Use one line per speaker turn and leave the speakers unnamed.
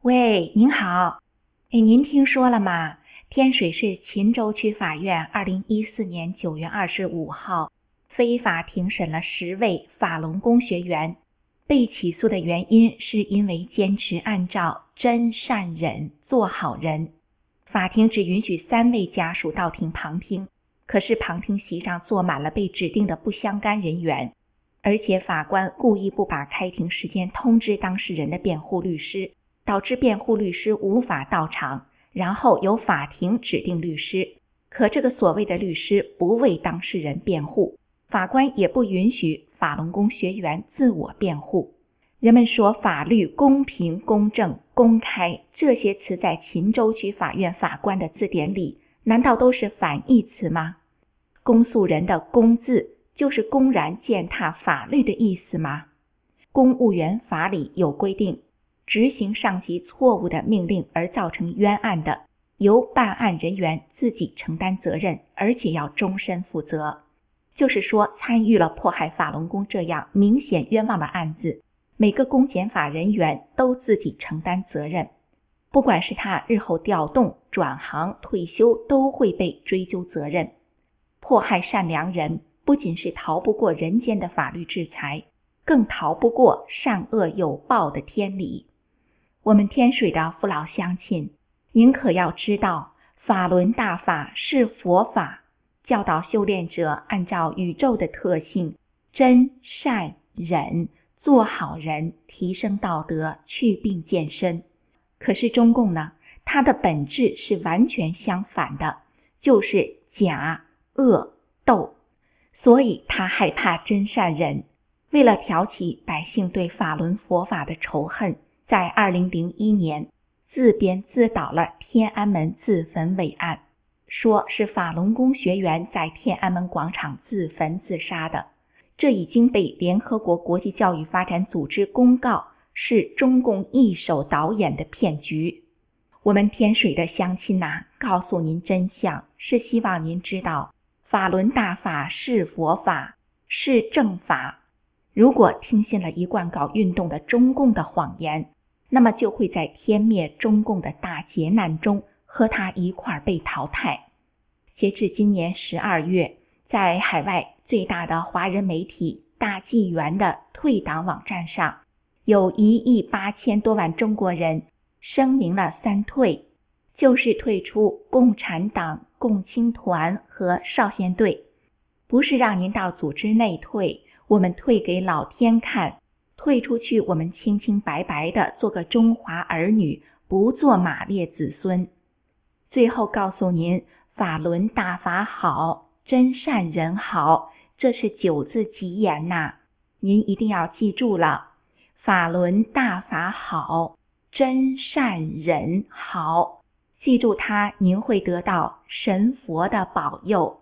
喂，您好。您听说了吗？天水市秦州区法院2014年9月25号非法庭审了10位法轮功学员，被起诉的原因是因为坚持按照真善忍做好人。法庭只允许3位家属到庭旁听，可是旁听席上坐满了被指定的不相干人员，而且法官故意不把开庭时间通知当事人的辩护律师，导致辩护律师无法到场，然后由法庭指定律师。可这个所谓的律师不为当事人辩护，法官也不允许法轮功学员自我辩护。人们说法律公平、公正、公开，这些词在秦州区法院法官的字典里，难道都是反义词吗？公诉人的公字就是公然践踏法律的意思吗？公务员法里有规定，执行上级错误的命令而造成冤案的，由办案人员自己承担责任，而且要终身负责。就是说，参与了迫害法轮功这样明显冤枉的案子，每个公检法人员都自己承担责任，不管是他日后调动、转行、退休，都会被追究责任。迫害善良人，不仅是逃不过人间的法律制裁，更逃不过善恶有报的天理。我们天水的父老乡亲，您可要知道，法轮大法是佛法，教导修炼者按照宇宙的特性，真善忍，做好人，提升道德，去病健身。可是中共呢，它的本质是完全相反的，就是假、恶、斗。所以他害怕真善忍，为了挑起百姓对法轮佛法的仇恨，在2001年自编自导了天安门自焚伪案，说是法轮功学员在天安门广场自焚自杀的。这已经被联合国国际教育发展组织公告是中共一手导演的骗局。我们天水的乡亲呐，告诉您真相，是希望您知道法轮大法是佛法，是正法。如果听信了一贯搞运动的中共的谎言，那么就会在天灭中共的大劫难中和他一块被淘汰。截至今年12月，在海外最大的华人媒体大纪元的退党网站上，有1.8亿多万中国人声明了3退，就是退出共产党、共青团和少先队。不是让您到组织内退，我们退给老天看，退出去我们清清白白的做个中华儿女，不做马列子孙。最后告诉您，法轮大法好，真善人好，这是9字吉言呐，您一定要记住了。法轮大法好，真善人好，记住它，您会得到神佛的保佑。